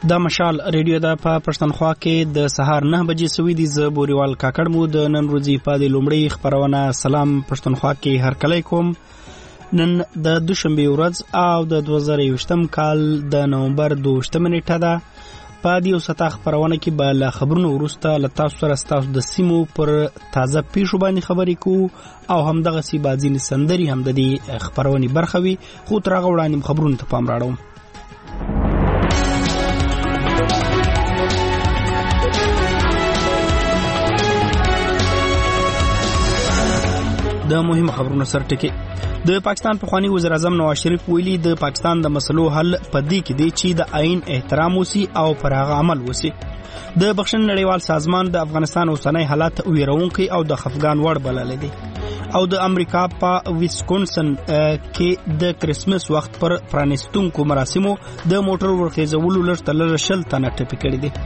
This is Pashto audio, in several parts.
دا مشال ریډیو دا په پښتونخوا کې د سهار 9 بجې سوي دي. ز بوريوال کاکړ مو د نن ورځې په د لومړی خبرونه سلام پښتونخوا کې هر کله کوم. نن د دوشنبه ورځ او د 2020 کال د نومبر 2 نیټه ده. په دې وسته خبرونه کې به له خبرونو وروسته له تاسو سره ستاسو د سیمو پر تازه پیښو باندې خبرې کوو او همدغه سی بازي سندري هم د دې خبرونې برخه وي. خو تر هغه وړاندې خبرونه ته پام راړم. د مهمه خبرونو سره ټکی. د پاکستان پخوانی وزیر اعظم نواز شریف ویلي د پاکستان د مسلو حل پدې کې دی چې د آئین احترام وسی او پر هغه عمل وسی. د بخښنې نړیوال سازمان د افغانستان اوسنۍ حالات ویرونکي او د خفګان وړ بللی دی او د امریکا په ویسکونسن کې د کریسمس وخت پر پرانیستونکو مراسمو د موټر ورخیزولو لږ تر لږه 10 تنه ټپي کړي دي.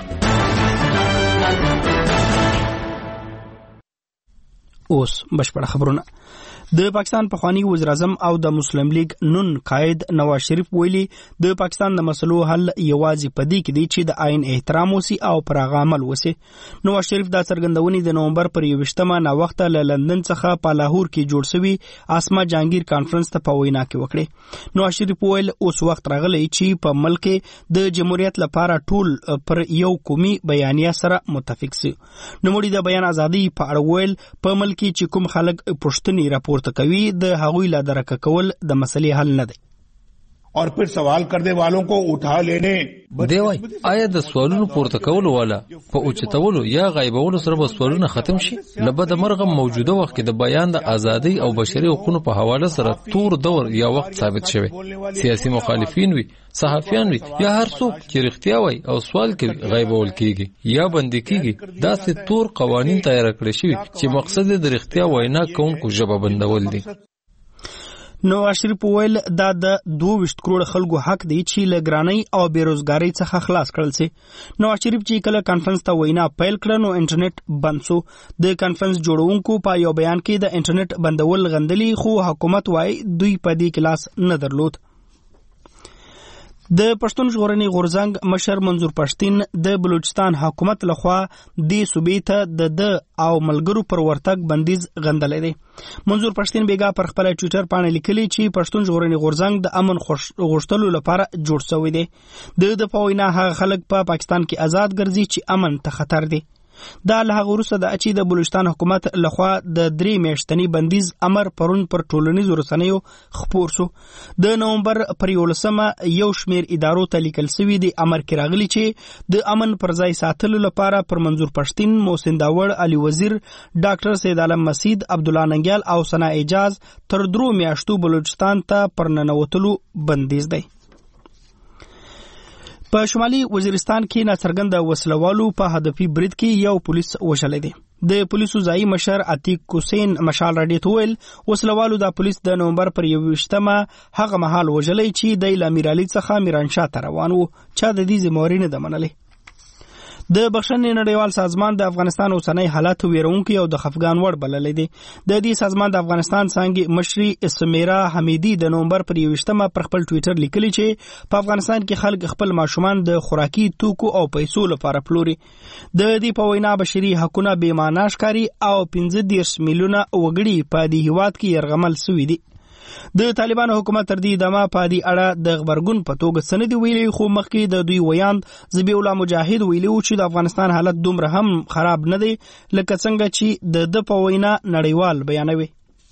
اوس بشپړه خبرونه. د پاکستان پخوانی وزیر اعظم او د مسلم لیگ نون قائد نواز شریف ویلي د پاکستان د مسلو حل یوازې پدې کې دی چې د آئین احترام وسی او پر هغه عمل وسی. نواز شریف دا څرګندونې د نومبر پر 21 نا وخت له لندن څخه په لاهور کې جوړ شوی اسما جهانگیر کانفرنس ته په وینا کې وکړي. نواز شریف ویل اوس وخت راغلی چې په ملک د جمهوریت لپاره ټول پر یو قومي بیانیه سره متفق سي. نوموړي د بیان ازادي په اړه ویل په ملک چې کوم خلک پښتني راپورته کوي د هغوی لا درک کول د مسلې حل نه دی. और फिर सवाल करने वालों को उठा लेने دیوای آیا د سوالونو پورته کولو والا په اوچتولو یا غایبولو سره به سوالونه ختم شي؟ لبد مرغه موجوده وخت کې د بیان د ازادۍ او بشري حقوقو په حواله سره تور دور یا وخت ثابت شوی. سیاسي مخالفین وي، صحافیان وي یا هر څوک چې رښتیا وایي او سوال کوي غایبول کیږي یا بندي کیږي. دا سه تور قوانين تیار کړی شوی چې مقصد د رښتیا وینا کوونکو ژبه بندول دي. نواز شریف ویل دا د 22 کروڑ خلکو حق دی چې له ګرانۍ او بیروزګاری څخه خلاص کړل سي. نواز شریف چې کله کانفرنس ته وینا پیل کړ نو انټرنیټ بند شو. د کانفرنس جوړونکو په یو بیان کې د انټرنیټ بندول غندلي خو حکومت وايي دوی په دې کلاس نه درلود. د پښتون ژغورنې غورځنګ مشر منظور پښتين د بلوچستان حکومت لخوا د صوبې ته د او ملګرو پر ورتګ بندیز غندلې دي. منظور پښتين بیګا پر خپل ټوئیټر باندې لیکلي چې پښتون ژغورنې غورځنګ د امن غوښتلو لپاره جوړ شوی دی. د پوینا هغه خلک په پاکستان کې آزاد ګرځي چې امن ته خطر دی. دا له هغه وروسته د اچي د بلوچستان حکومت لخوا د 3 میاشتنی بندیز امر پرون پر ټولنیزو رسنیو خپور شو. د نومبر پر 11 یو شمیر ادارو ته لیکل شوی دی امر کې راغلی چې د امن پر ځای ساتلو لپاره پر منظور پښتين، محسن داوړ، علي وزیر، ډاکټر سید عالم مسید، عبد الله ننګیال او ثنا اعجاز تر 3 میاشتو بلوچستان ته پر ننوتلو بندیز دی. په شمالي وزیرستان کې ناڅرګنده وسلوالو په هدفي برید کې یو پولیس وژلی دی. د پولیسو ځایي مشر عتیق حسین مشال راډیو ته ویل وسلوالو د پولیس د نومبر پر 21 هغه مهال وژلی چې د امیرعلي څخه میرانشاه ته روان وو. چا د دې ذمہواري نه ده منلې. د بخښنې نړیوال سازمان د افغانستان اوسنۍ حالات ویرونکي او د خفګان وړ بللی دی. د دې سازمان د افغانستان څنګه مشري سمیرا حمیدی د نومبر پر 21 پر خپل ټوئیټر لیکلی چې په افغانستان کې خلک خپل ماشومان د خوراکي توکو او پیسو لپاره پلوري. د دې په وینا بشري حقوقونه بې معنا ښکاري او 15 میلیونه وګړي په دې هیواد کې يرغمل شوي دي. د طالبانو حکومت تر دې دمه په دې اړه د خبرګون په توګه سند ویلي خو مخکې د دوی ویاند ذبیح الله مجاهد ویلي چې د افغانستان حالت دومره هم خراب نه دی لکه څنګه چې د په وینا نړیوال بیانوي.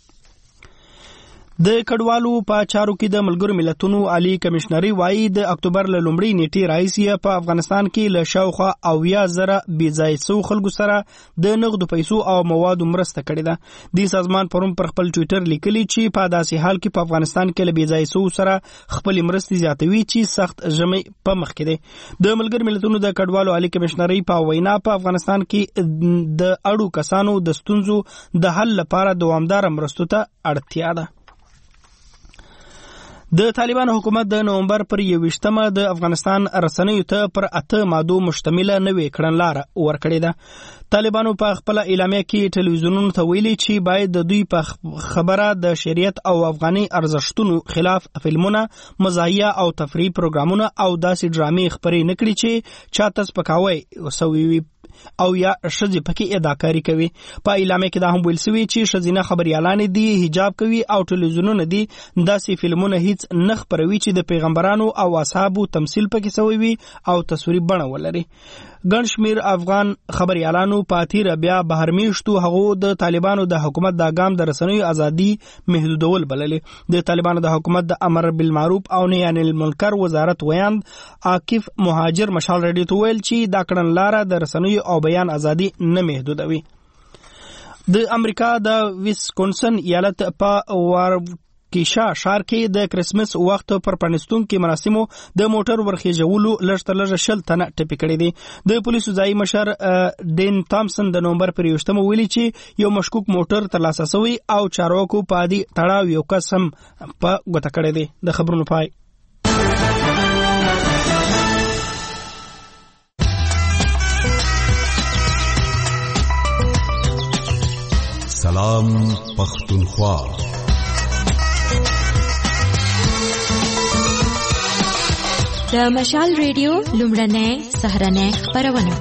د کډوالو په چارو کې د ملګرو ملتونو عالی کمشنري وایي د اکتوبر له لومړۍ نیټې راهیسې په افغانستان کې له شاوخوا 90,000 بېځایه شوو خلکو سره د نغدو پیسو او موادو مرسته کړې ده. دې سازمان پرون پر خپل ټوئیټر لیکلي چې په داسې حال کې په افغانستان کې له بېځایه شوو سره خپلې مرستې زیاتوي چې سخت ژمی په مخ کې دی. د ملګرو ملتونو د کډوالو عالی کمشنري په وینا په افغانستان کې د اړو کسانو د ستونزو د حل لپاره دوامدار مرستو ته اړتیا ده. د طالبانو حکومت د نومبر پر 21مه د افغانستان رسنیو ته پر 8 مادو مشتمله نوې کړنلاره ورکړې ده. طالبانو په خپل اعلامیه کې ټلویزیونونو ته ویلي چې باید د دوی په خبره د شریعت او افغاني ارزښتونو خلاف فلمونه، مزاحیه او تفریحي پروګرامونه او داسې ډرامې خپرې نه کړي چې چاته سپکاوی سوی وي او یا ښځې پکې اداکاري کوي. په اعلامیه کې دا هم ویل شوي چې ښځینه خبریالانې دي حجاب کوي او ټلویزیونونه دي داسې فلمونه هیڅ نه خپروي چې د پیغمبرانو او اصحابو تمثیل پکې سوی وي او تصویري بڼه ولري. ګڼ شمېر افغان خبریالانو په تیره بیا بهر میشتو هغو د طالبانو د حکومت دا ګام د رسنیو ازادي محدودول بللې. د طالبانو د حکومت د امر بالمعروف او نهي عن المنکر وزارت ویاند عاکف مهاجر مشال رادیو ته ویل چې دا کړنلاره د رسنیو او بیان ازادي نه محدودوي. د امریکا د ویسکونسن ایالت په کیشا ښار کې د کرسمس وخت پر پرانستونکو مراسمو د موټر ورخیژولو لږ تر لږه 10 تنه ټپي کړي دي. د پولیسو ځایي مشر ډین تامسن د نومبر پر 21مه ویلي چې یو مشکوک موټر ترلاسه شوی او چارواکو په دې تړاو یو کس هم په ګوته کړی دی. د خبرونو پای. سلام پختونخوا. د مشال ریډیو لومړنۍ سهرنۍ خپرونه.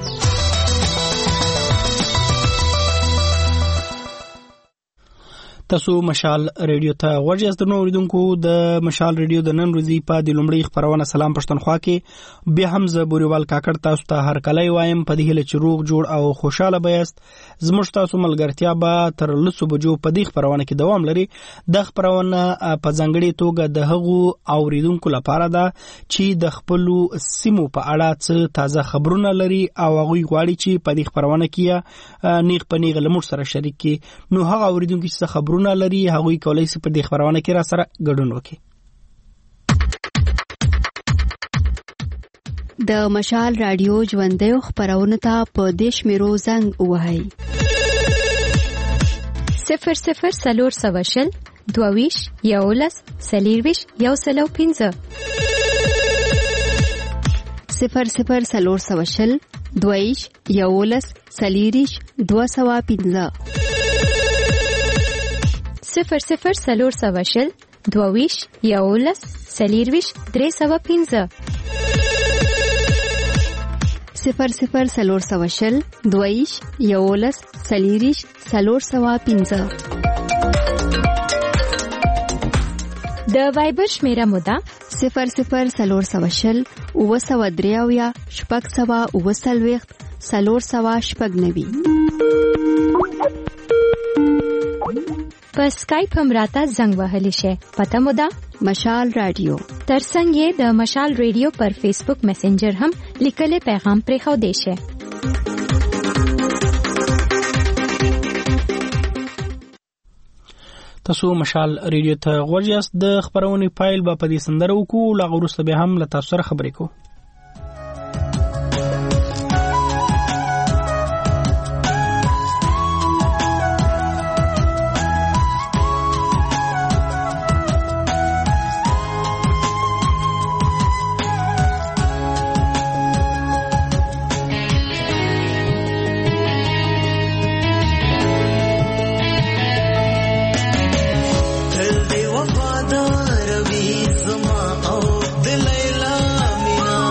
تاسو مشال ریډیو ته غوږ یاست. نو اوریدونکو د مشال ریډیو د نن ورځې په د لومړۍ خبرونه سلام پښتونخوا کې بیا هم زه بوریوال کاکړ تاسو ته هر کله وایم په دې هله چې روغ جوړ او خوشاله بیاست. زموږ تاسو ملګرتیا به تر 10 بجو په دې خبرونه کې دوام لري. د خبرونه په ځانګړي توګه د هغو اوریدونکو لپاره ده چې د خپل سیمو په اړه څه تازه خبرونه لري او هغه غواړي چې په دې خبرونه کې نیغ په نیغ لمر سره شریک کړي. نو هغه اوریدونکو چې خبرونه لري هغه کولای شي په دې خبرونه کې را سره ګډون وکړي. د مشال رادیو ژوندۍ خبرونه ته په دیش میرو زنګ وهاي 00 سلور سواشل دوویش یولس سلیرویش یو سلو 15 00 سلور سواشل دوویش یولس سلیریش 215 00 سلور سواشل دوویش یولس سلیرویش 315 00 سلور سواشل دوویش یولس سلیریش 315 د وایبر شمیره موده 00 سلور سواشل او سوا دریاویا شپږ سوا او سلويخت سلور سوا شپږ نوي. په سکایپ هم راته زنګ وهلی شي. پته مو ده مشال رادیو. ترڅنګ یې د مشال ریډیو پر فیسبوک میسنجر هم لیکل پیغام پرې خو دی شي. تاسو مشال ریډیو ته غوږ یاست. د خبرونې فایل به په دې سندره وکړو لا وروسته به هم له تاسو سره خبرې کوو. وفادار وی زما او د لیلا مینا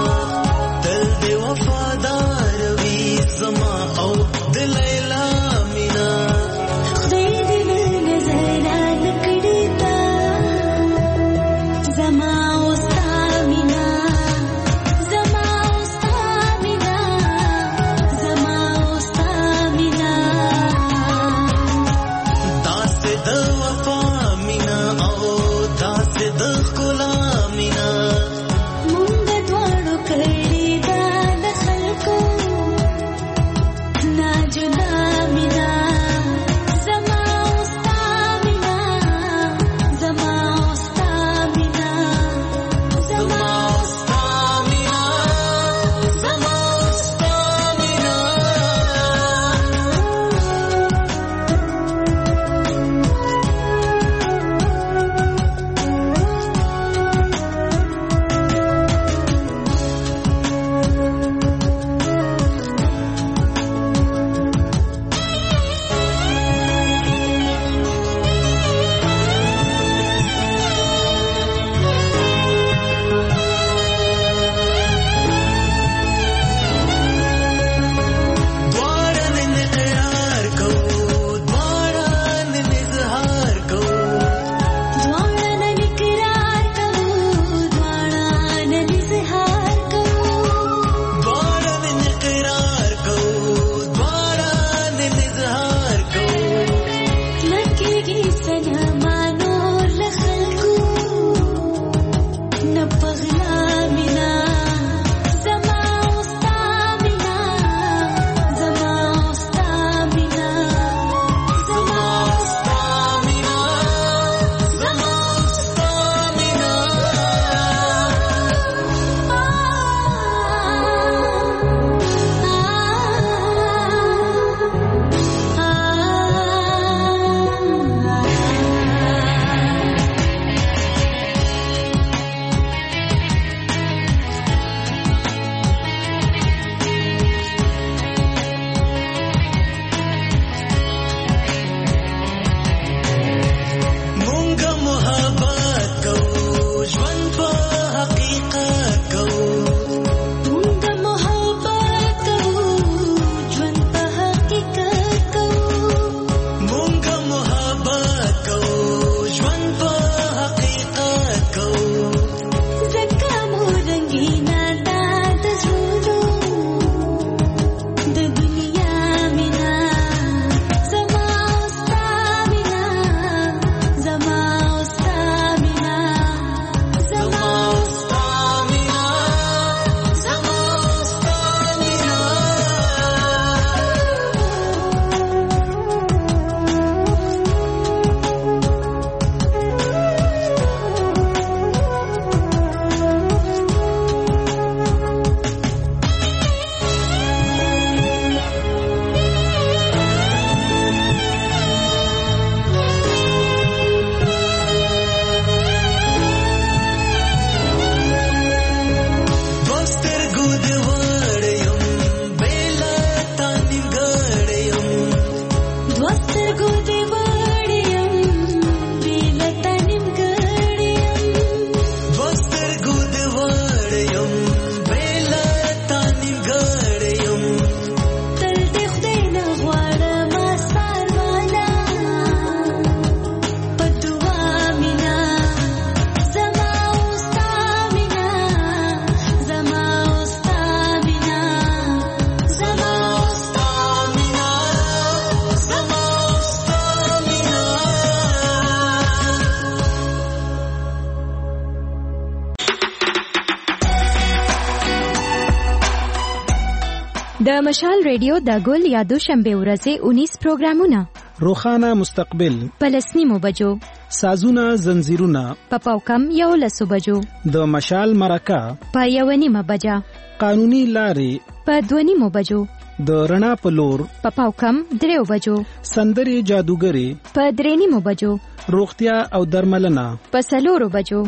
د مشال ریډیو د ګل یا دوشنبه ورځې 19 پروګرامونه، روخانه مستقبل، پلسنیمو بجو، سازونه زنجیرونه، پاوکم 11 بجو، د مشال مرکه په 1:30 بجا، قانوني لارې په 2:30 بجو، د رڼا په لور په پاوکم 3 بجو، سندري جادوګري په 3:30 بجو، روغتیا او درملنه په 4 بجو.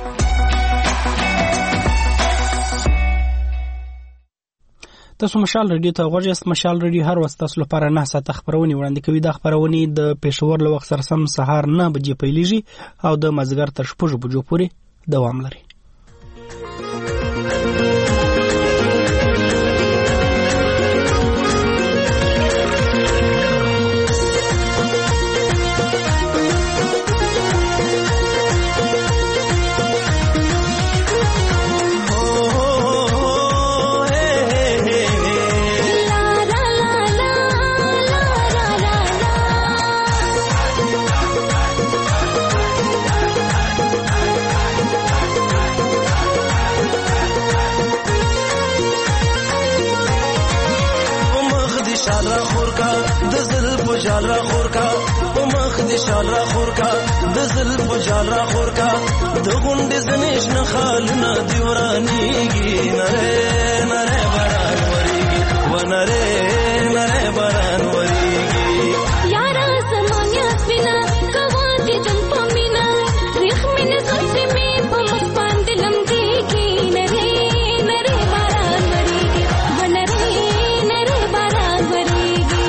تاسو مشال ریډیو ته غوږ یاست. مشال ریډیو هر وخت تاسو لپاره 9 ساعته خبرونه وړاندې کوي. د خبرونه د پېښور له وخت سره سم سهار 9 بجې پیلېږي او د مازیګر تر 6 بجو پورې دوام لري. جال را خور کا او مخ دې شال را خور کا د زلف جال را خور کا د غونډې زنیش نه خال نه دیورانیږي نره نره باران وریږي و نره نره باران وریږي یارا زمانیا سپینا کواتې دل پمینا ریخ مینه غفې می په مخ باندې لمدېږي نره نره باران وریږي و نره نره باران وریږي.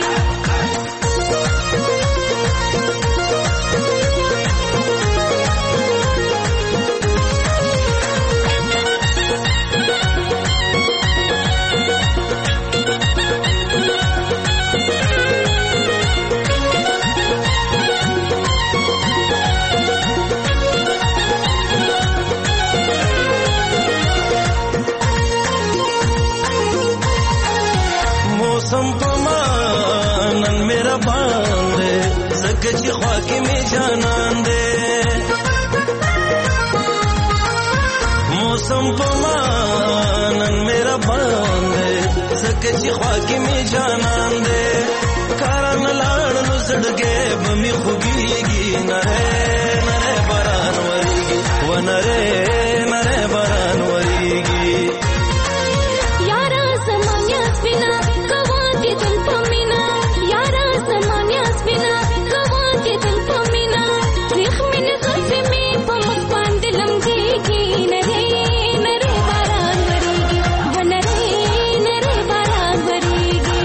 मौसम पमानन मेरा बांधे जगजी ख्वाकी में जानन दे मौसम पमानन मेरा बांधे जगजी ख्वाकी में जानन दे कारण लाड़ नु सड़गे बमी खुगीगी नरे नरे बरान वरीगी व नरे नरे बरान वरीगी यारा जमान्या स्पिना कवाते दिल पमीना यारा जमान्या स्पिना कवाते दिल पमीना रिख मिन गफे में पमक बांध लमदेगी नरे नरे बारान वरीगी व नरे नरे बारान वरीगी.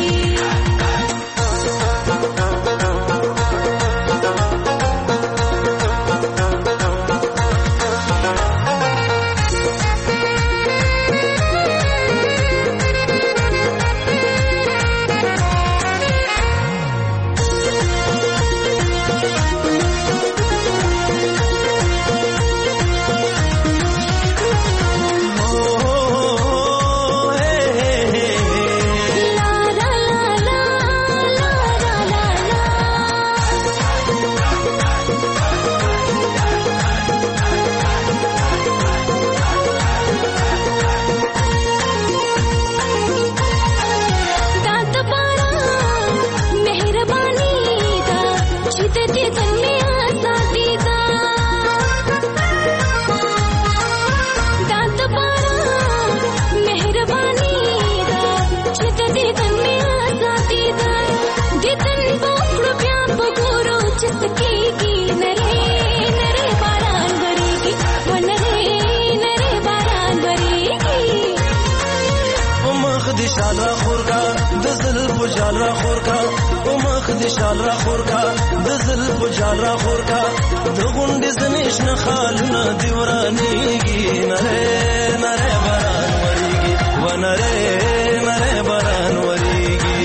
शाल را خور کا د زلف جال را خور کا او مخ دې شال را خور کا د زلف جال را خور کا د غونډې زنیش نه خال نه دیورانیږي نره نره باران وریږي و نره نره باران وریږي.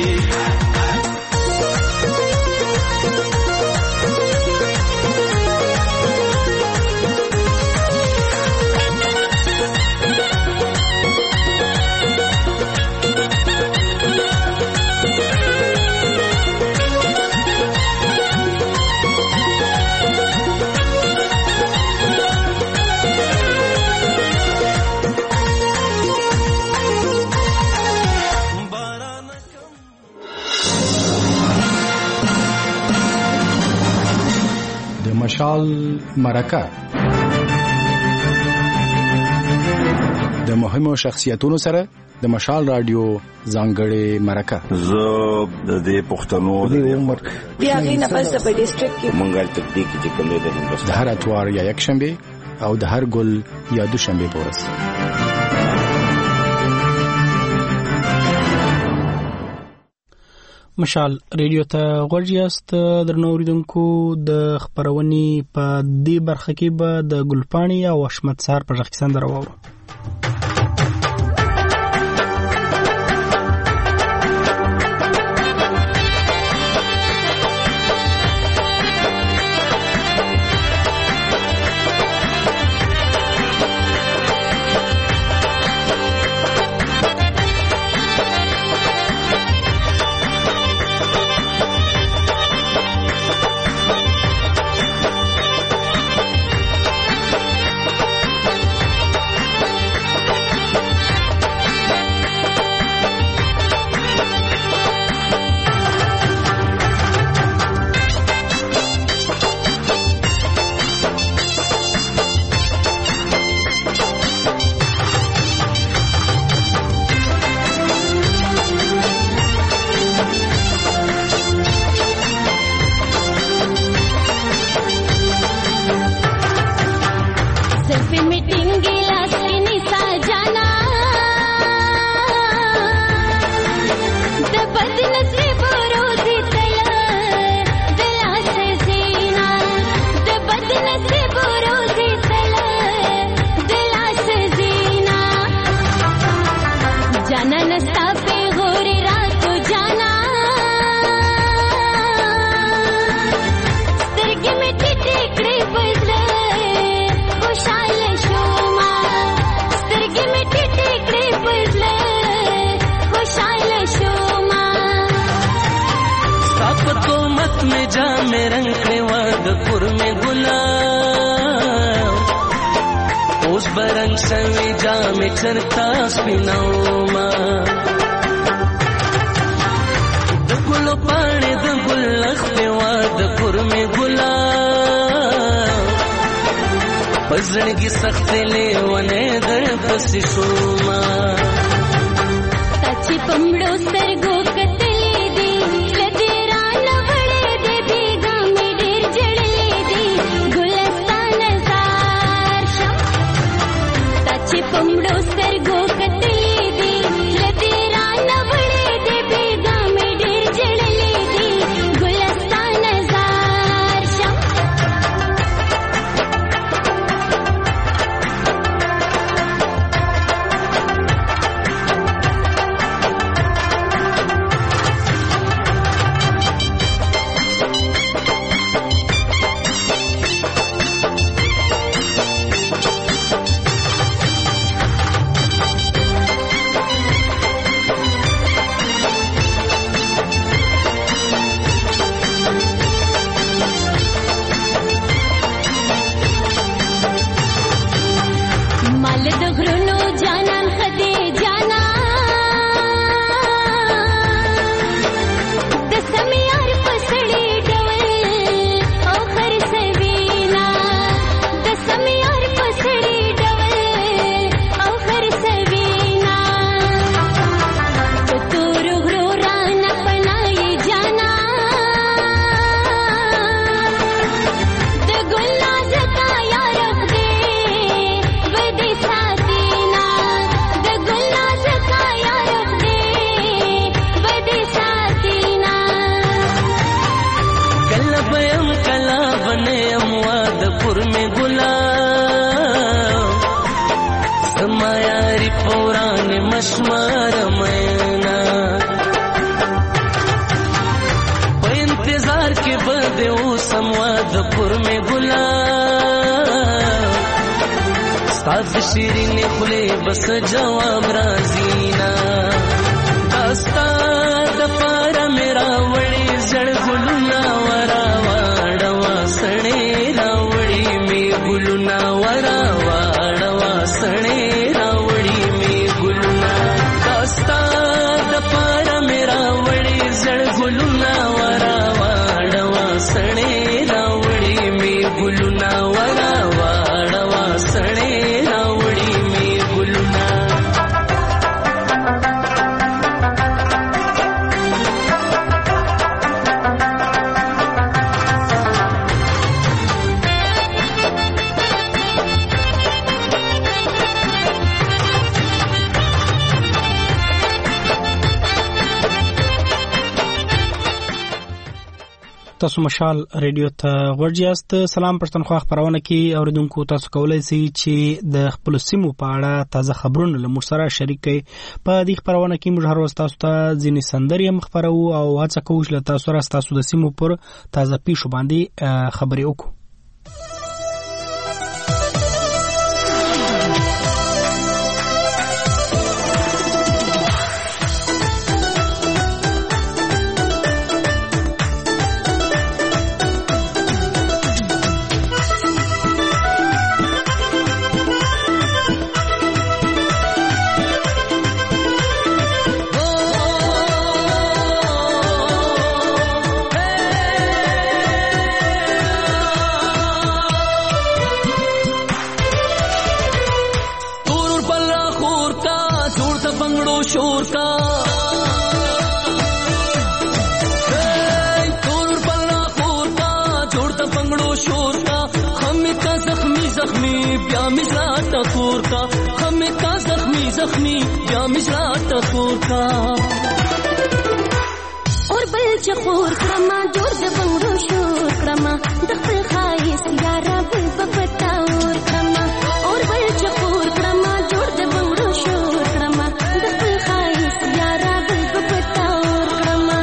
مشال مرکه د مهمو شخصیتونو سره د مشال رادیو ځانګړې مرکه. زه د دې پښتنو د عمر بیا غي نه پس په ډیسټریکټ کې منګل تکتیک چې کوم دی د هندوستان د هر اتوار یا یک شنبه او د هر ګل یا دوشنبه په ورځ. مشال ریډیو ته غوږ یاست. درنو اوریدونکو د خبرونې په دې برخه کې به د ګلپاڼې او حشمت سار په ژغ کې سندره واورو. پزړګي سخت لیونه در پس شوما تچ پمړو سترګو کتلې دي لدیرا نوړې دې بیګا مې ډېر جړلې دي ګلستان زار شم تچ پمړو سترګو کتلې دي لدیرا نوړې دې بیګا مې ډېر جړلې دي ګلستان زار شم شیرین خلی بس جواب رازینا دستا دپارا میرا وڑی زڑ گلونا ورا واڑوا سنے راوڑی میں گلونا ورا واڑوا سنے راوڑی میں گلونا دستا دپارا میرا وڑی زڑ گلونا ورا واڑوا سنے راوڑی میں گلونا تاسو مشال ریډیو ته ورجاست. سلام پښتونخوا خبرونه کې اوریدونکو تاسو کولای شئ چې د خپل سیمو په اړه تازه خبرونه له موږ سره شریک کړئ. په دې خبرونه کې موږ هر ورځ تاسو ته ځینې سندرې مخبرو او هڅه کوو چې تاسو سره تاسو د سیمو پر تازه پیښو باندې خبرې وکړو. और बल चकोर क्रमा जोर द बंगड़ो शोर क्रमा दखल खाइस यारा बल बपताओर क्रमा और बल चकोर क्रमा जोर द बंगड़ो शोर क्रमा दखल खाइस यारा बल बपताओर क्रमा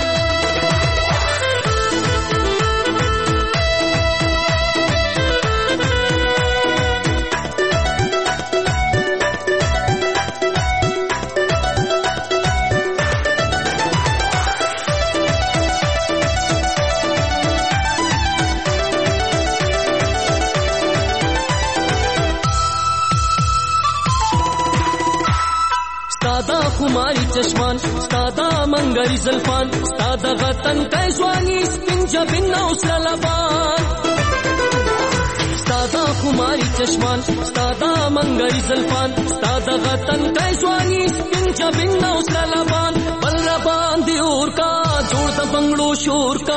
खुमारी चश्मान स्तादा मंगरी जल्फान स्तादा गतन कैजवानी स्पिन जबिन नौसला लबान स्तादा खुमारी चश्मान स्तादा मंगरी जल्फान स्तादा गतन कैजवानी स्पिन जबिन नौसला लबान बलरबान दियोर का जोड़ द बंगड़ो शोर का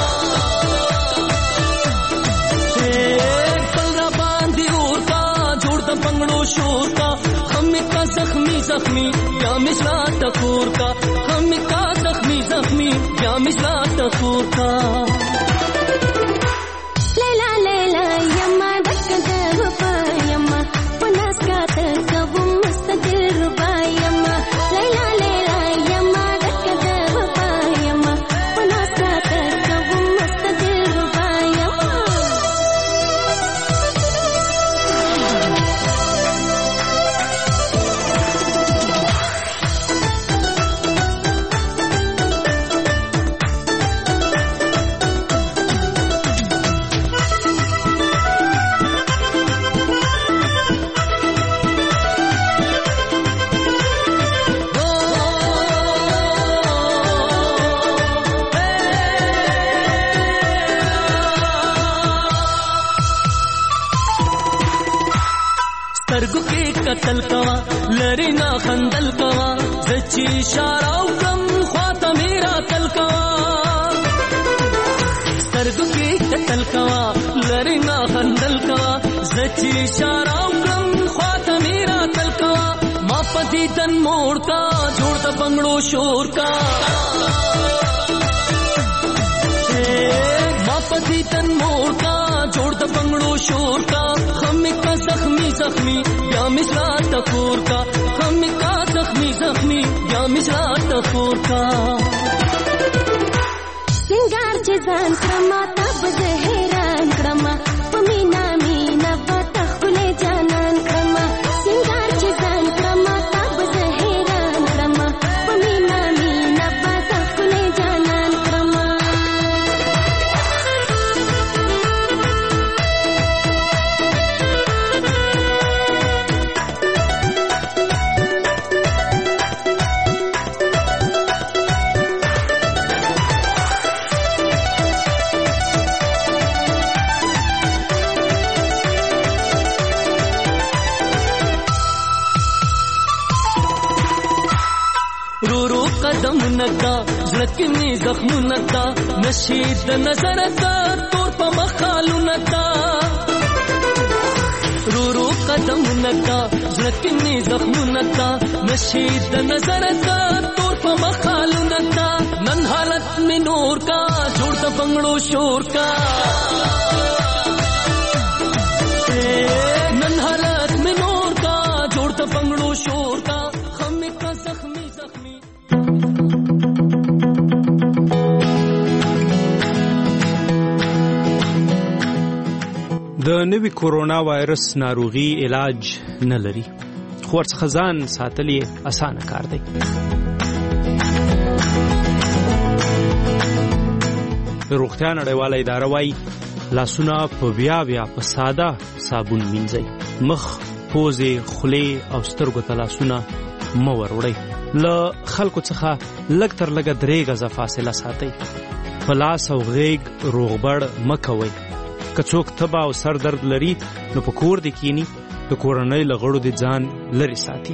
बलरबान दियोर का जोड़ द बंगड़ो शोर का हमें का जख्मी जख्मी या मिश्रा टकोर का हमें का जख्मी जख्मी या मिश्रा टकोर का लैला लैला यम्मा दक दबा यम्मा पनास का तकबु मुस्तदिल रुबा यम्मा लैला लैला यम्मा दक दबा यम्मा पनास का तकबु मुस्तदिल रुबा यम्मा سترګو کې قتل کوا لری نا خندل کوا زچی اشاره وکم خواته میرا تل کوا سترګو کې قتل کوا لری نا خندل کوا زچی اشاره وکم خواته میرا تل کوا ما پدی تن موړ کا جوړ د بنگړو شور کا ما پدی تن موړ کا جوړ د بنگړو شور کا हमें का जख्मी जख्मी या मिश्रा टकोर का हमें का जख्मी जख्मी या मिश्रा टकोर का सिंगार जजान क्रमा तब जहेरान क्रमा पमीना मीना पता खुले जानन क्रमा सिंगार जजान क्रमा तब जहेरान क्रमा पमीना मीना पता खुले जानन क्रमा قدم ندا زلکنی زخم ندا نشید نظر دا تور پا مخالو ندا رو رو قدم ندا زلکنی زخم ندا نشید نظر دا تور په مخالو نندا نن حالت می نور کا جوړ د بنگړو شور کا نن حالت می نور کا جوړ د بنگړو شور کا خمی کا زخمی زخمی د نوي کورونا وایرس ناروغي علاج نه لري خو ورڅخه ځان ساتل یې اسانه کار دی. روغتیا نړیواله اداره وایي لاسونه په بیا په ساده صابون مینځئ. مخ، پوزې، خولې او سترګو ته لاسونه مه وروړئ. له خلکو څخه لږ تر لږه 3 غزه فاصله ساتئ. په لاس او غیږ روغبړ مه کوئ. که څوک تبه او سر درد لري نو په کور دې کینی، د کورنۍ له غړو دې ځان لرې ساتي.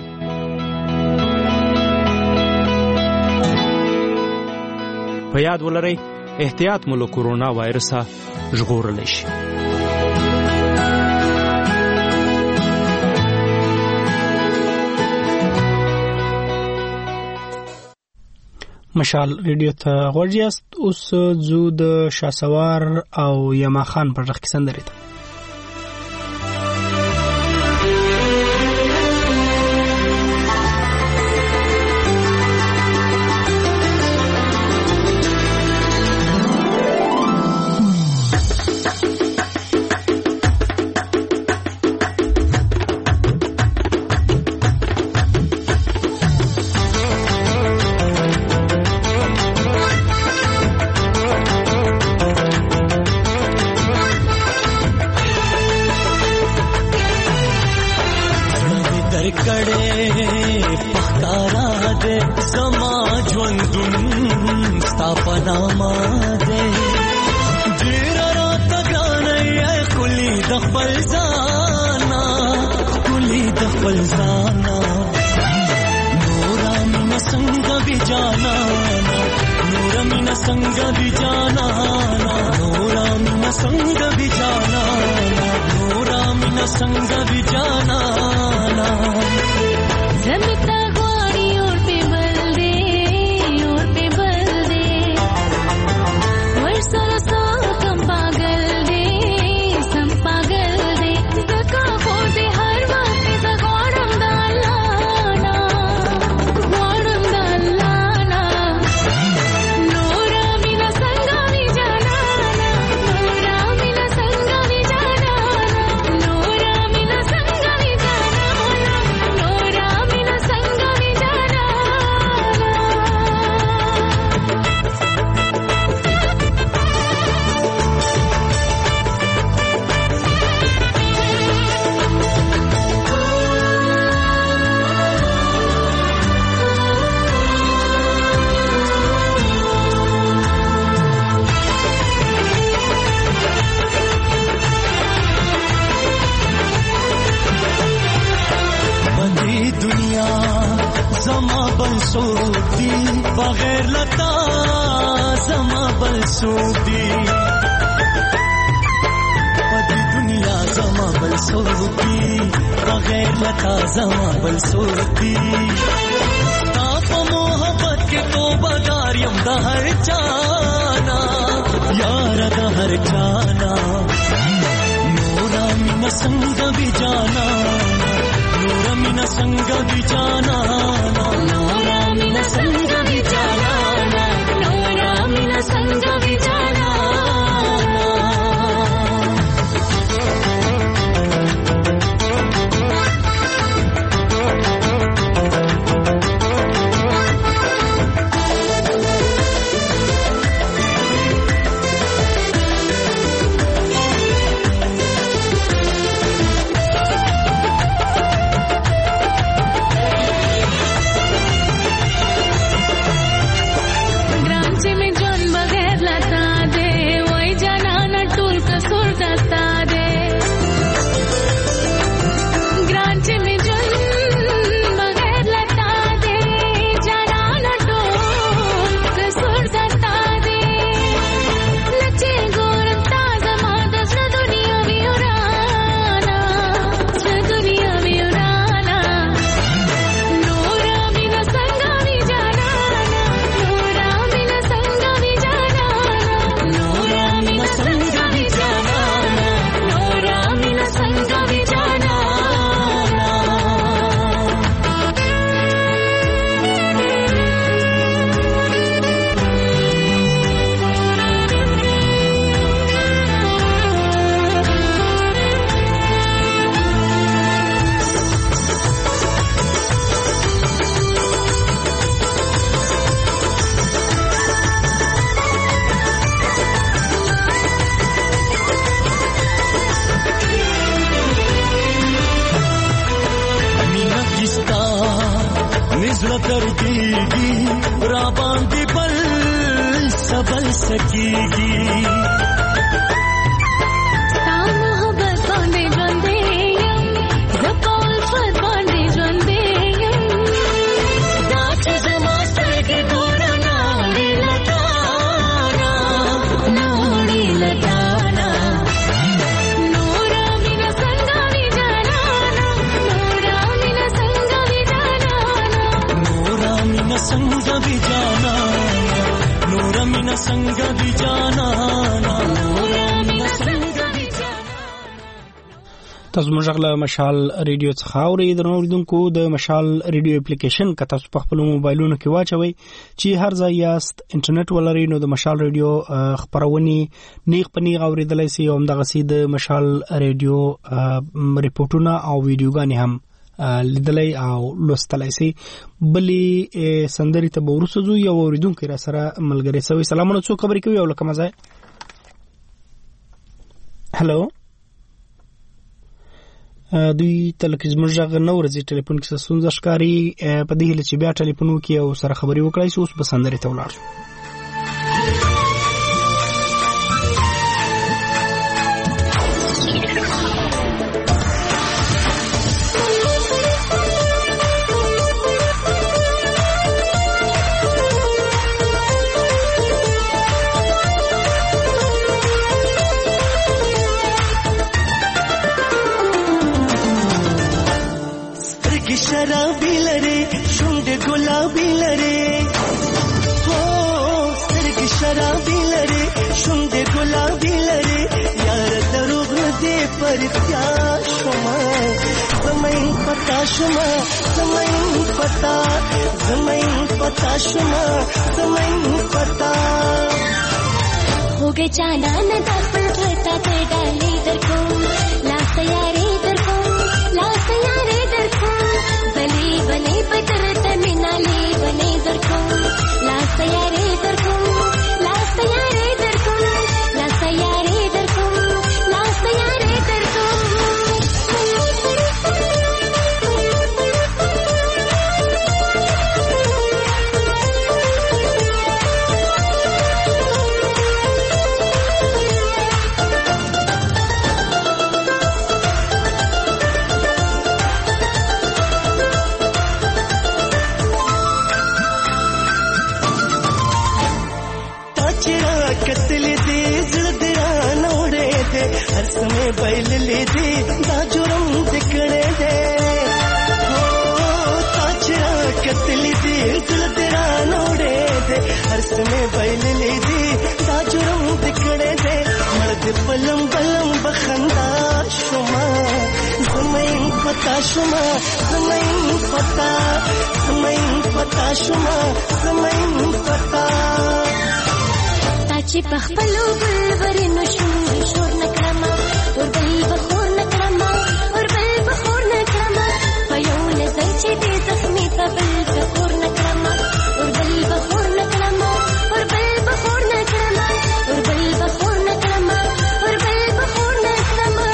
په یاد ولرئ احتیاط مو له کورونا وایرسه ژغورلی شي. مشال ریډیو ته غوږ یاست. اوس ځو د شاسوار او یما خان پر غږ کې سندرې ته. کیږي را باندې بل سبل سکیږي تا محبت باندې ژوندې یم زه په الفت باندې ژوندې یم دا چې زما سترګې دوړه ناړې له تانا ناړې له تانا نورا مینه څنګه وي جانانا نورا مینه څنګه وي جانانا نورا مینه څنګه وي جانانا نورا مینه څنګه وي جانانا نورا مینه څنګه وي جانانا. تاسو موږ غلا مشال ریډیو څخه اورئ د اوریدونکو د مشال ریډیو اپلیکیشن که تاسو په خپل موبایلونو کې واچوي چې هر ځای یاست انټرنیټ ولرئ نو د مشال ریډیو خبرونه نیغ په نیغ اوریدلای شئ او همدغه سي د مشال ریډیو ریپورتونه او ویډیوګانې هم لیدلای او لوستلای شئ. بلې سندري ته ورسېږو یو اوریدونکو را سره ملګری سوي. سلامونه، څو خبرې کوي او لکه مزه. هلو دوی تلک زموږ غږ نو ورځي ټلیفون کې ستونزه ښکاری په دې هله چې بیا ټلیفون وکي او سره خبري وکړای شو. اوس به سندري ته ولاړ شو. शराबी लरे शुंड गुलाबी लरे हो सरग शराबी लरे शुंड गुलाबी लरे यार दरुग दे पर क्या शुमा समय पता शुमा समय पता शुमा समय पता हो गए जाना न दफल फटा कर डाले इधर को लास्ट यारे इधर को लास्ट यारे इधर को बले बले पतर तमिनाले बने इधर को लास्ट यारे इधर को लास्ट यारे इधर को लास्ट यारे इधर को लास्ट यारे इधर को हर समय बैल ले दे दा जुरम दिखने दे हो ताजरा कतली दे दिल तेरा नोड़े दे हर समय बैल ले दे दा जुरम दिखने दे मर्द बलम बलम बखंदा शुमा समय पता शुमा समय पता शुमा समय पता ताची पखपलो बुलबरी नशूर शोर नकरमा और बल बखोर नकरमा और बल बखोर नकरमा पयोन जंचे दे जख्मी तबल बखोर नकरमा और बल बखोर नकरमा और बल बखोर नकरमा और बल बखोर नकरमा और बल बखोर नकरमा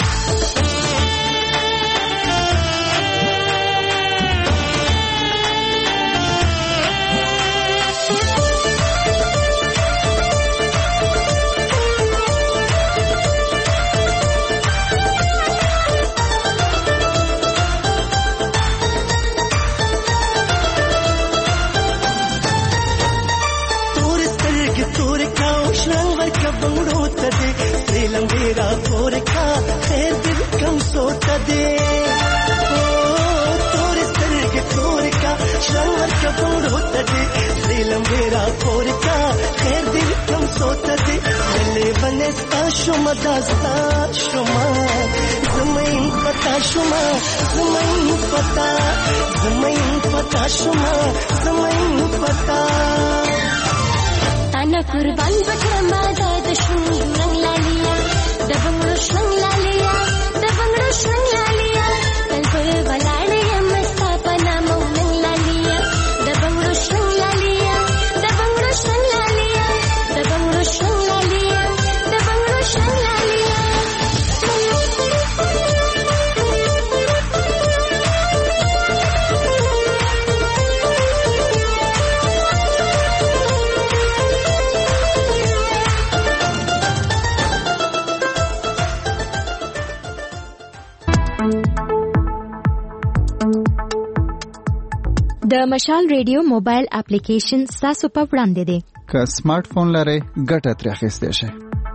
मेरा तोर का खैर दिल कम सोता दे तोर सर के तोर का शंवर का होता दे दिल मेरा तोर का खैर दिल कम सोता दे गले बने शुमा दास्ता शुमा जमीन पता शुमा जमीन पता शुमा जमीन पता ताना कुर्बान बकरमा दाद शुंग रंग लालिया दबंगो शुंग लालिया दबंगो शुंग लालिया तलपुर बलाने मस्ता पना मौनंग लालिया दबंगो शुंग लालिया दबंगो शुंग लालिया दबंगो शुंग लालिया दबंगो शुंग लालिया د مشال ریډیو موبایل اپلیکیشن تاسو په وړاندې دی. که سمارټ فون لرئ ګټه ترې اخیستی شئ.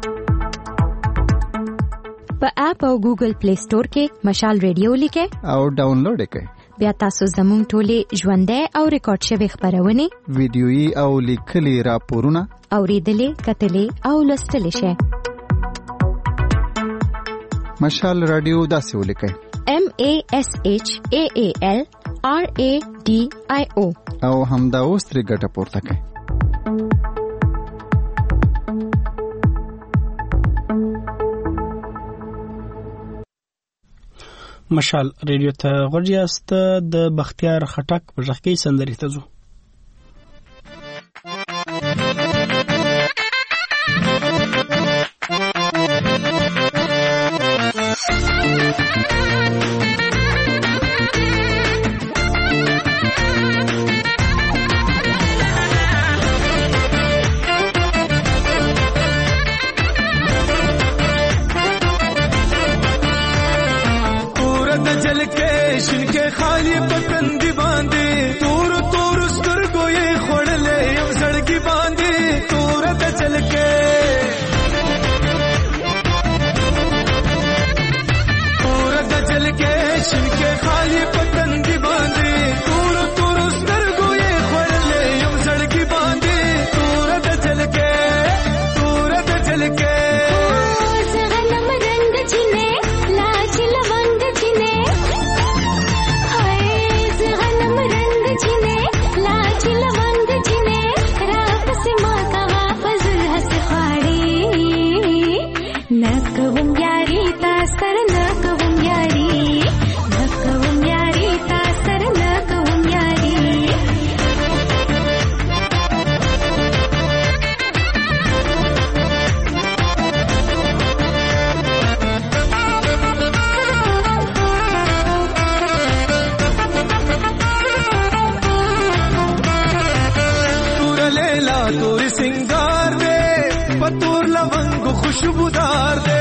په اپ او ګوګل پلی سٹور کې مشال ریډیو لیکئ او ډاونلوډ یې کړئ. بیا تاسو زموږ ټولې ژوندۍ او ریکارډ شوي خپرونې، ویډیويي او لیکلي راپورونه اورېدلې، کتلې او لوستلی شئ. مشال رادیو داسې ولیکئ: MASHAALRADIO او همدا اوس ترې ګټه پورته کړئ. مشال ریډیو ته غوږ یاست. د بختیار خټک په غږ کې سندرې ته ځو. खुशबूदार दे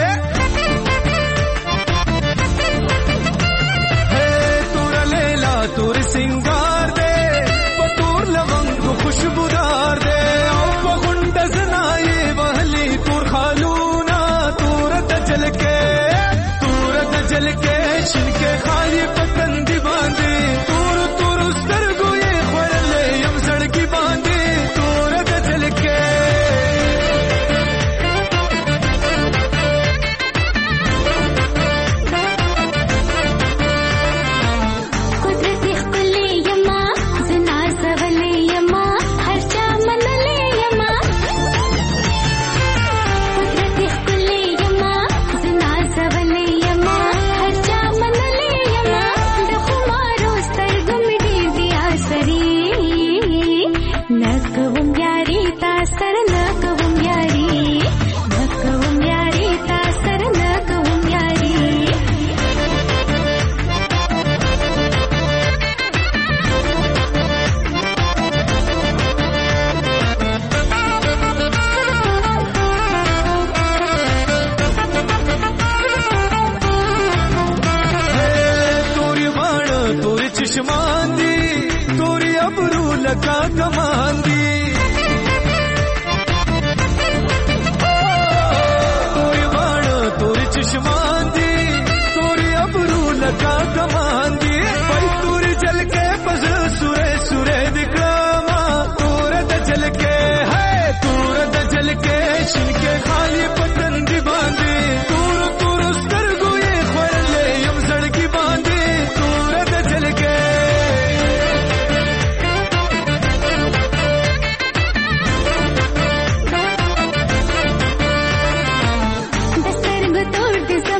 तोरा लेला तोर सिंगार दे पतोर लवंग खुशबूदार दे गुंड जनाए वहली तोर खालूना तोरत जल के शिनके खाली पतंदी बांधे तोर तोर उस्तर गोये खोले यम सड़की बांधे तोरत जल के का कमांदी तोरी बाण तोरी चश्मांदी तोरी अबरू लगा कमांदी भाई तोरी जल के पस सुरे सुरे दिक्रमा तोरत जल के है तोरत जल के शिनके खाली पतंदी बांधी तोर तोर उस्तर गोये खोले यम सड़की बांधी तोरत जल के दस्तर गुतोड़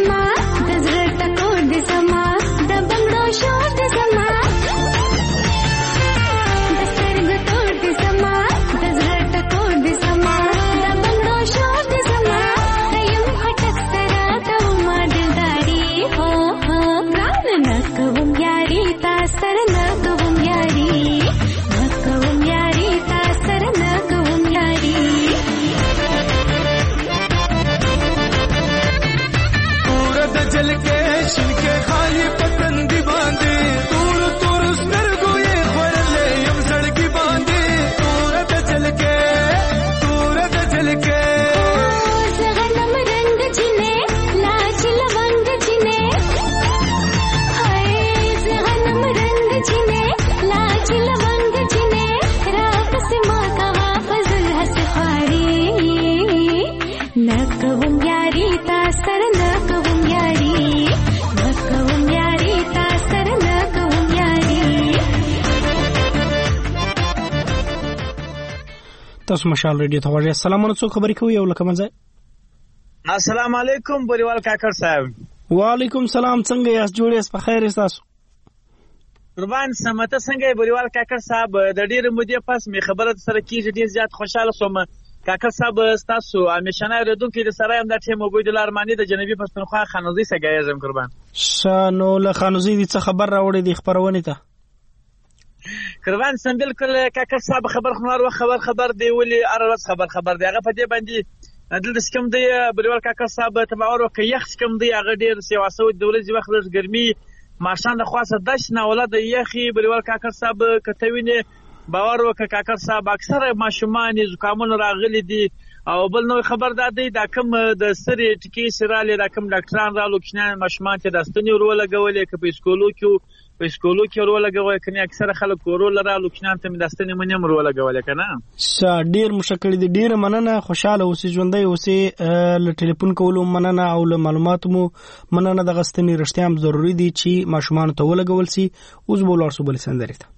تاسو مشال ریډیو ته واجه. السلام علیکم، خبرې کوي یو لکه منځه. السلام علیکم بریوال کاکړ صاحب. وعلیکم سلام، څنګه یاست؟ جوړ یاست؟ په خیر یاست تاسو؟ قربان سمته څنګه بریوال کاکړ صاحب؟ د ډېر مودې پس می خبره سره کیږي، ډېر زیات خوشاله شوم. کاکړ صاحب تاسو همیشنه ردونکو د سره هم د ټیم عبید الله ارمانی د جنوبي پښتونخوا خانوزي سګایزم قربان. شانو له خانوزي دي څه خبر راوړې دي خبرونه ته؟ قربان سم بالکل کاکړ صاحب خبر خنوار و خبر دی ولی ارز خبر دی هغه په دې باندې دلته سکم دی بریوال کاکړ صاحب تبعور او یخ سکم دی هغه ډیر سیاسو د ورځې وخت لږ ګرمي ماشان د خاصه دش نه ولادت یخي بریوال کاکړ صاحب کتوینه باور وک کاکړ صاحب اکثره ماشومان زکامونه راغلي دي او بل نو خبر دادی دا کوم د سری ټکی سراله دا کوم ډاکټران رالو کښنه ماشومان ته د ستنی ورو لګولې ک په سکولو کې ورو لګوي کني اکثره خلک ورو لرالو کښنه ته د ستنی منیم ورو لګولې کنه. ډیر مشکل دي، ډیر مننه، خوشاله اوسې ژوندۍ اوسې، له ټلیفون کولو مننه او له معلوماتو مننه. د غستنی رښتیا هم ضروری دي چې ماشومان ته ولګول سي. اوس بولار سو بل سندري ته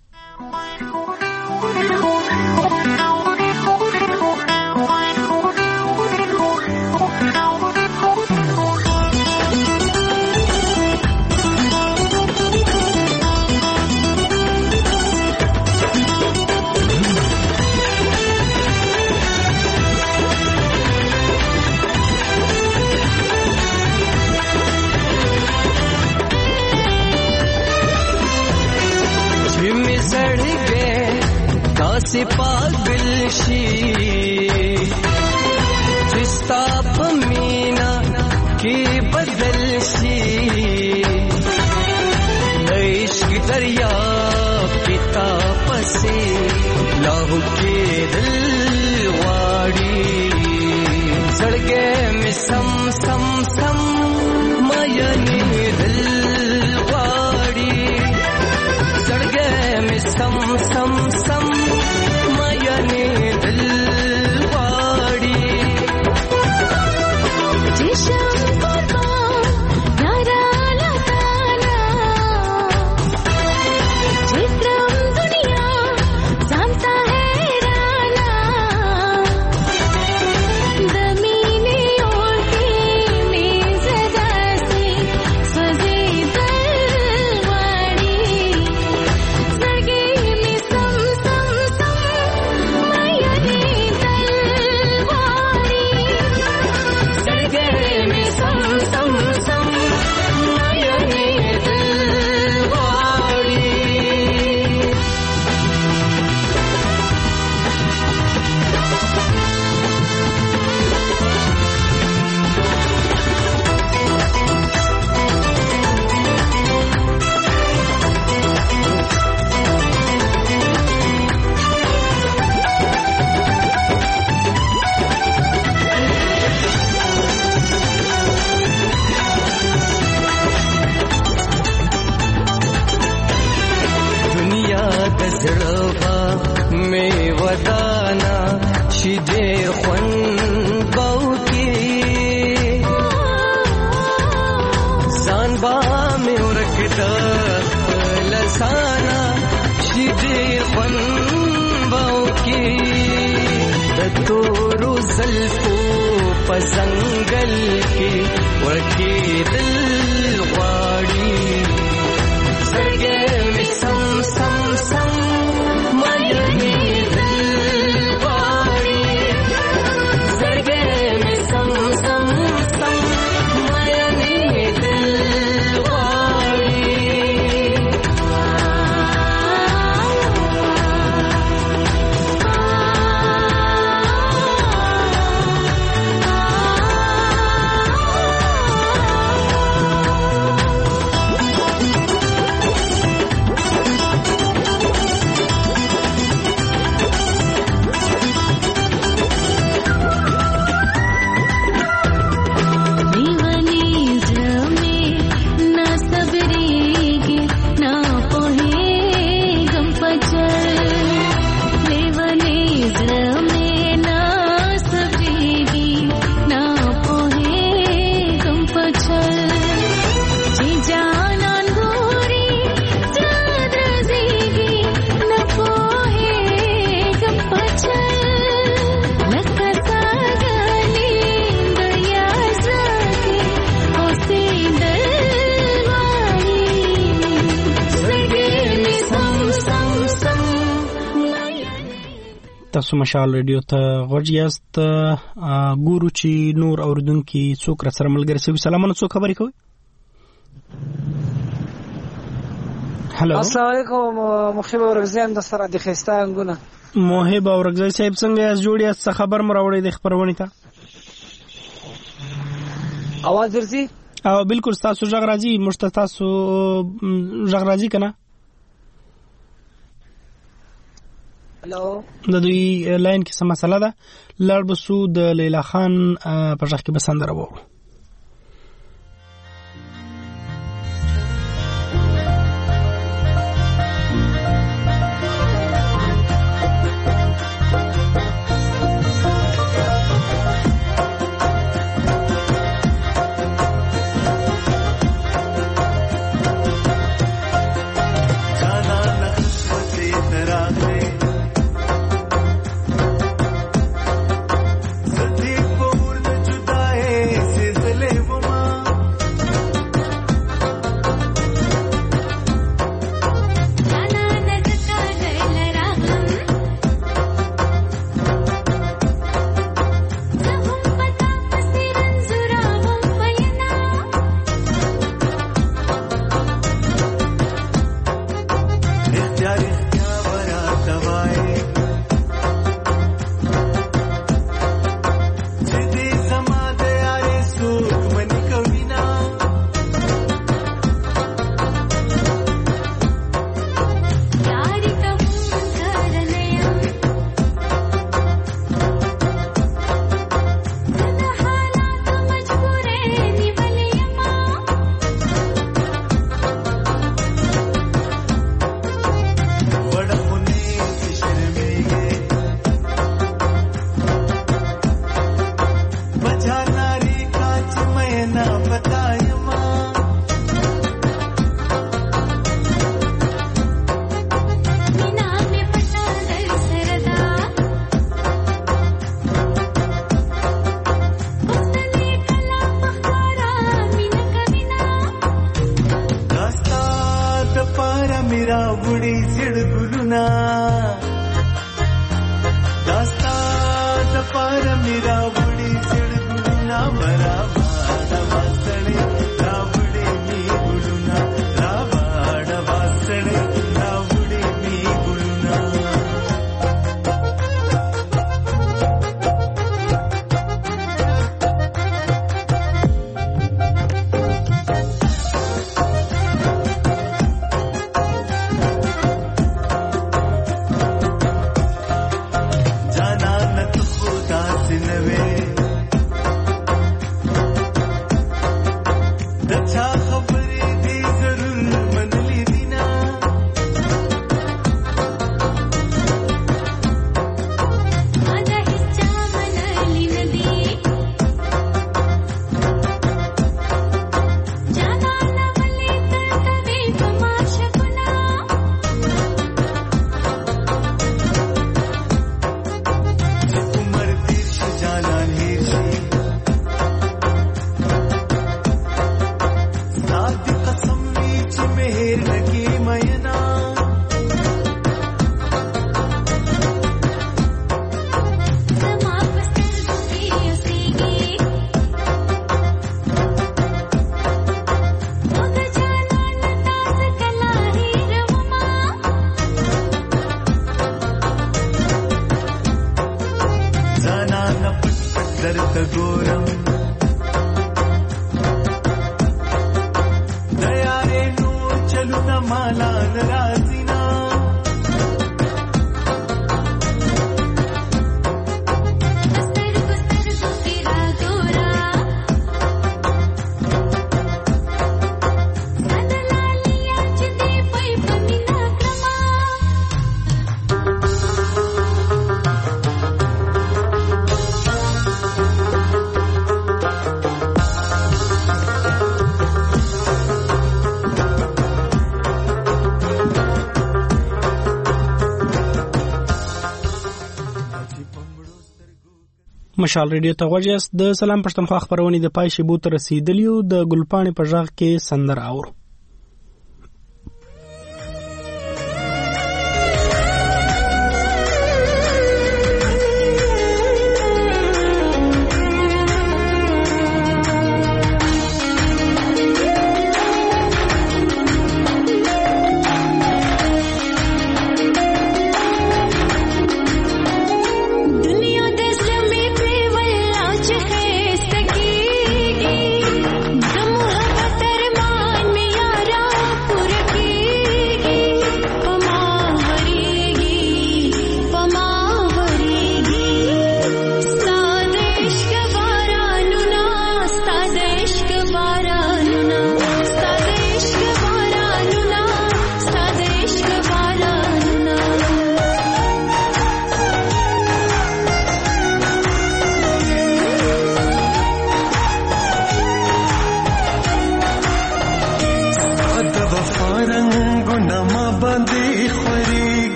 से पागल शी जिस्ता पमीना की बदल शी इश्क दरिया पिता पसे लाहू के दिल वाड़ी सड़गे में सम सम सम मयनी दिल वाड़ी सड़गे में सम सम सम जंगल के वकी दिल वाड़ी सरगे में सम सम सम मयनी दिल वाड़ी सरगे में सम सम सम मयनी दिल वाड़ी تاسو مشال رادیو ته غوږ یاست. ګورو چې نور اوریدونکي څوک را سره ملګري شوي. سلامونه، څوک خبرې کوي؟ هلو، السلام علیکم. محب اورګزی د سره د خسته انګونه. محب اورګزی صاحب څنګه یاست؟ جوړ یاست؟ څه خبر مو راوړی د خبرونه ته؟ اواز درځي؟ او بالکل تاسو ژغ راځي. مشته تاسو ژغ راځي کنه؟ هلو، د دوی لاین کې څه مسله ده؟ لړ بسو د لیلا خان په ژغ کې به سندره وورو. مشال ریډیو ته غوږ یاست. د سلام پښتونخوا خبرونه د پای شیبو ته رسیدلی او د ګلپاڼې په ژغ کې سندره اورو.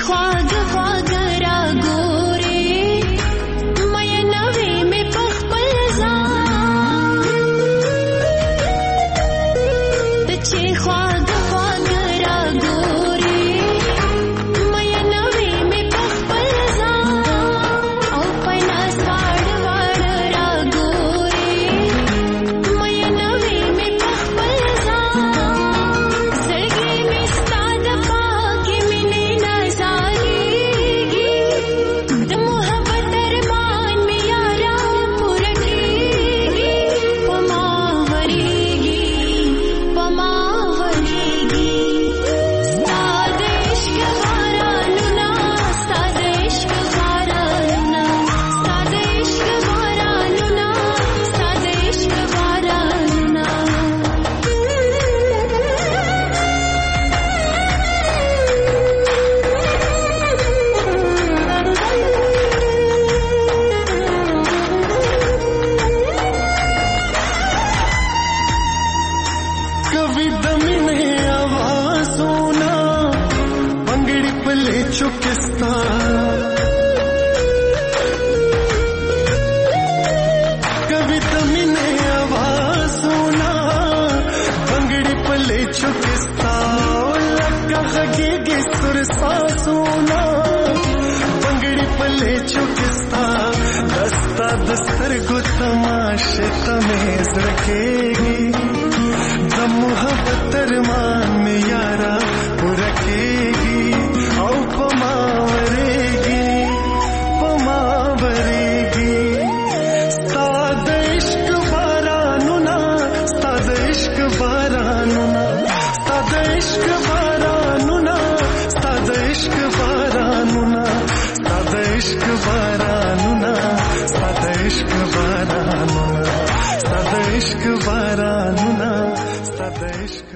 خواږ خواږ را ګورې مینوي مې په خپل ځان ته چې خواږ خواږ را ګورې مینوي مې په خپل ځان او په لاس واړ واړ را ګورې مینوي مې په خپل ځان زړګی مې ستا د پاکې مینې نازارېږي د محبت ارمان مې یاره پوره کېږي په ما ورېږي په ما ورېږي ستا د عشق بارانونه ستا د عشق بارانونه ستا د عشق بارانونه ستا د عشق بارانونه कभी दमी में आवाज़ों ना पंगड़ी पले चुकिस्ता कभी दमी ने आवाज़ों ना पंगड़ी पले चुकिस्ता लगा खगेगी सुर सासों ना पंगड़ी पले चुकिस्ता दस्ता दस्तर को तमाशे तमेज रखेगी द मोहब्बत अरमान में यारा पुरखेगी औ पमावरेगी स्ताद इश्क बारानुना स्ताद इश्क बारानुना स्ताद इश्क बारानुना स्ताद इश्क बारानुना स्ताद इश्क बारानुना स्ताद इश्क बारानुना स्ताद इश्क बारानुना स्ताद इश्क